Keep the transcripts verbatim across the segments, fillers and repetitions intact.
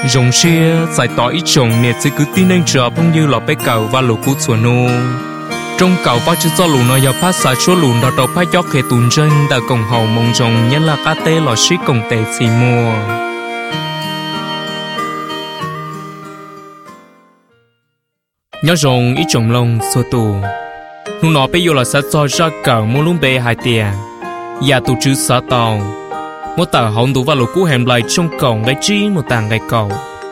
rồng xia giải tỏa ít trồng nè sẽ cứ tin anh chờ phong như lọ bé cầu và lũ cút xuân nô trong cầu và chữ do lũ nó giờ phát xả số lũ đó đầu phát gió khề tùn chân đã cùng hậu mong rồng nhân là cá tê lọ xí cùng tê xì mùa nhớ rồng ít trồng lông xua tù lúc nó bây giờ là sẽ cho ra cầu mua luôn bê hai tiền nhà tụ chữ xã tàu một tờ hồng tụ và lũ cũ hẻm lại trong cổng cái chi một tàng cái cầu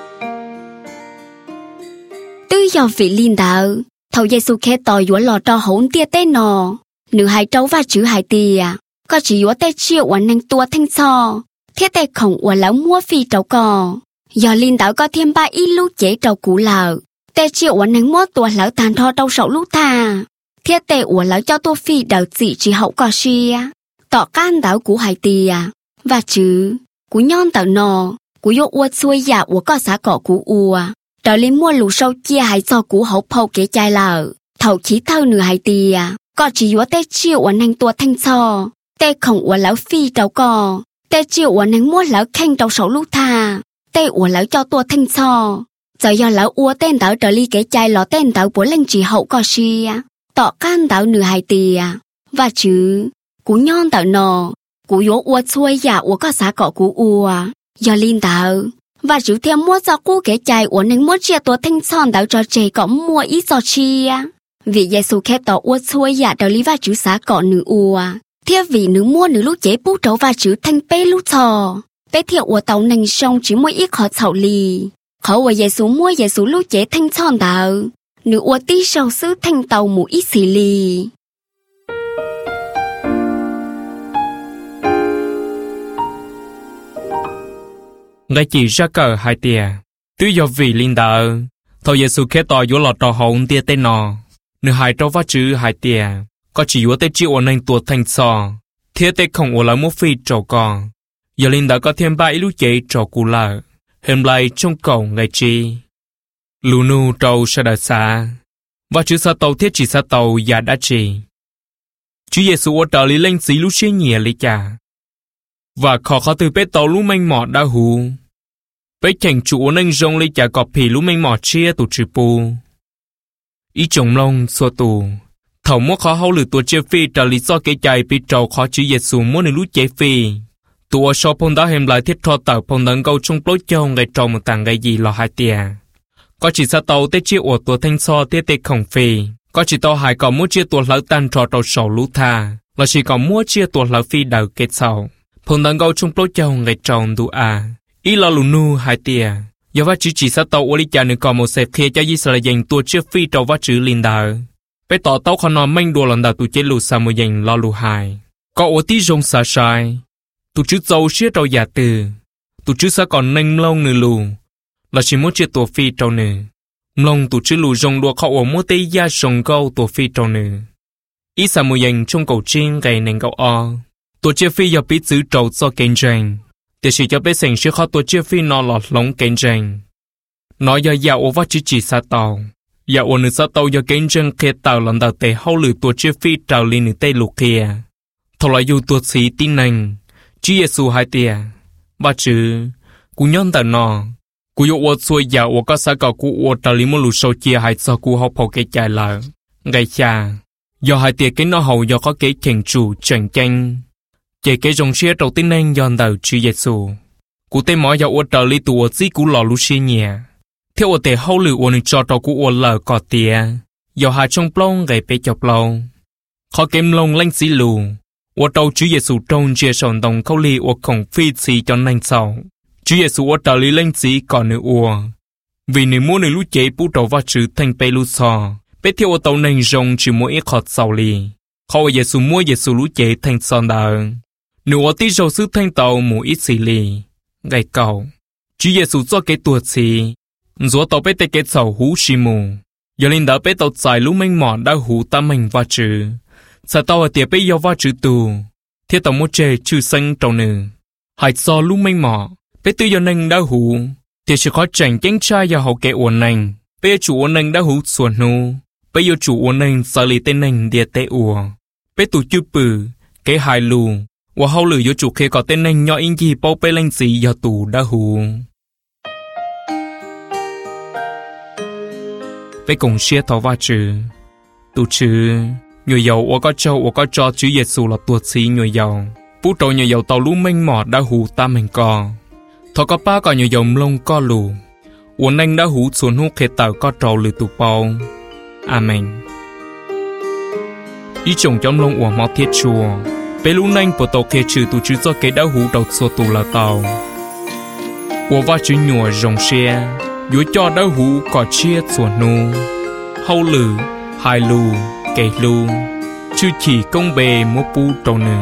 tư do vị linh đạo thầu Giêsu khé tỏi dũa lò trò hỗn tia tê nò nữ hai trâu và chữ hai tia có chỉ dũa tê chiêu và năng tua thanh so thiết tê khổng và lão mua phi trâu cò do linh đạo có thêm ba ít lú chế trâu cũ lợ tê chiêu và năng mua tua lão tàn thọ trâu sậu lú thà thiết tê và lão cho tua phi đào chỉ chỉ hậu cò xia tỏ can đạo cũ hai tia và chữ cú nhon tờ nò cú yo uất xuôi dạ của có xã cỏ cú ua trở lên mua lũ sâu chia hai cho cú hậu phâu kế chai lờ thầu khí thâu nửa hai tìa có chỉ yo tê chiêu ở nang tua thanh so tê khổng ở lão phi trâu cò tê chiêu ở nang mua lão khanh trâu sầu lú thà tê ở lão cho tua thanh so giờ do lão ua tên tàu trở ly kế chai lọ tên tàu của lên chỉ hậu cò xia tọ can tàu nửa hai tìa và chữ cú nhon tờ nò cú yo uất xuôi dạ của có xã cỏ cú ua do linh tàu và chịu theo mua cho cú kế chai của nên mua chiaตัวthanh son đạo cho trẻ có mua ít cho chia vì Giêsu khép tỏ uất xuôi dạ đạo lý và chữ xã cỏ nữ ua theo vì nữ mua nữ lúc chế bút trấu và chữ thanh bê lúc thò bê thiệu của tàu nành sông chỉ mua ít khó thảo lì khó của Giêsu mua Giêsu lúc chế thanh son đạo nữ ua tí sầu sứ thanh tàu mù ít xì lì ngay chỉ ra cờ hai tia tuy do vì linh đạo thầu Giêsu khé tỏ dũa lọt trò hồng tia tên nọ nửa hai trâu vắt chữ hai tia có chỉ dũa tê chịu ở nành tuột thành sò thiết tê không ở lại mua phi trâu con giờ linh đạo có thêm ba ít lú chế trâu cù lợ hềm lại trong cầu ngay chi lù nu trâu sa đà xa và chữ sa tàu thiết chỉ sa tàu giả đã chỉ Chúa Giêsu ở trở lý lên xí lú xế nhẹ lý chả và khó khó từ bế tàu lú mênh mỏ đã hú bế chành chủ nâng rong lấy chả cọp phì lú mênh mỏ chia tù trừ bù ý chồng lông xua tù thầu mua khó hâu lử tù chia phi trả lý do kế chạy bị trầu khó Chúa Giêsu mua nâng lú chế phi tù ở sau phong đá hềm lại thiết thọ tàu phong đấng câu trong bối châu ngày trầu một tàng ngày gì lò hai tia có chỉ sa tàu tê chia ổ tù thanh so tê tê khổng phi có chỉ tàu hải có mua chia tù lỡ tan trò trầu sầu lú tha là chỉ có mua chia tù lỡ phi đầu kết sầu phong đấng câu trong bối châu ngày trầu đủ à ý là lù nu hai tia do vắt chữ chỉ sa tàu ô li cha nữ còn một sẹp kia cho Israel dành tua chia phi trầu vắt chữ linh đạo bé tỏ tàu khó nọ mênh đùa lần đầu tụ chế lù sa mùi dành lo lù hài có ô tí rong sa sai tụ chữ dâu xía trầu giả từ tụ chữ sa còn nênh lông nữ lù là chỉ muốn chia tua phi trầu nữ lông tụ chữ lù rong đùa khẩu ở mua tây gia rong câu tua phi trầu nữ ý sa mùi dành trong cầu chiên gầy nền câu o tua chia phi do biết giữ trầu cho kênh rành để chỉ cho bé sành sẽ khó tua chia phi nó lọt lông kênh rành nói do giàu ô vắt chữ chỉ sa tàu giàu ô nữ sa tàu do kênh rành kia tàu lần đầu tệ hậu lử tua chia phi trào lên nữ tây lục kia thọ lại dù tua xí tin nành Chúa Giêsu hai tia ba chữ cú nhon tờ nọ cú yo ô xuôi giàu ô có sa cọ cú ô trào lý mô lù sâu chia hai cho cú học hậu cái chạy lợ ngày cha do hai tia cái nó hậu do có cái chèn chủ chèn chanh chỉ cái dòng xe đầu tiên nên dọn đầu Chúa Giêsu cú tên mỏ do ô trào lý tụ ô xí cú lò lù xí nhẹ theo ô tệ hậu lử ô nữ cho trò cú ô lờ cọ tia do hai trong plong gầy bê chọc lâu khó kém lông lanh xí lù ô trâu Chúa Giêsu trong chia sòn đồng khâu li ô khổng phi xí cho nành sầu Chúa Giêsu ô trào lý lanh xí còn nữ ô vì nữ mua nữ lú chế bú trâu vắt chữ thanh bê lú sò bê theo ô tàu nành rong chỉ mua ít khọt sầu li khó ô Giêsu mua Giêsu lú chế thanh son đờ nữ ô tí râu sứ thanh tàu mù ít xí li gầy cầu Chúa Giêsu cho cái tuột xí dùa tàu bê tê cái sầu hú xí mù giờ linh đã bê tàu dài lú mênh mỏ đã hú ta mình vắt chữ sa tàu ở tiệm bê yêu vắt chữ tù thiết tàu mua chè chữ xanh trâu nữ hãy so lú mênh mỏ bê tư giờ nành đã hú thì sẽ khó chảnh chánh trai và hậu kẻ uốn nành bê chủ uốn nành đã hú xuân nô bê yêu chủ uốn nành sa lì tên nành địa tê ủa bê tù chư bự cái hài lù và hậu lử yêu chủ khi có tên nành nhỏ in gì bao bê lanh gì do tù đã hú bé cùng xia thọ va chữ tu chữ người giàu ở có châu ở có cho chữ Giêsu là tuột xí người giàu bút đầu người giàu tàu lũ mênh mọt đã hù ta mình co thọ có ba còn người giàu lông co lù uốn anh đã hú xuống hút khế tàu có trầu lử tụ bao amen ý chồng trong lông uổng máu thiết chùa bé lũ nanh của tàu kê trừ tụ chữ do kế đã hú đầu xua tụ là tàu uổng va chữ nhùa rồng xe dối cho đã hú có chia xuống nô hâu lử hai lù kể lù chữ chỉ công bề mua pu trầu nử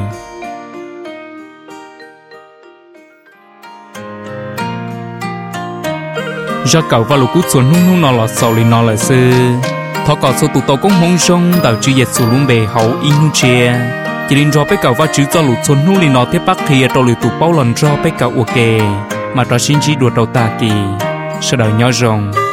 do cậu và lục cút xuống nung nung nọ lọt sầu lên nọ lại sư thọ cọ số tụ tàu cũng hông sông tàu chữ Giêsu luôn bề hậu in nu chia chỉ đến cho bé cậu và chữ cho lục xuống nung lên nọ thế bắc kia trâu lười tụ bao lần cho bé cậu ok mà trò xin chỉ đuổi đầu ta kỳ sau đời nhỏ rồng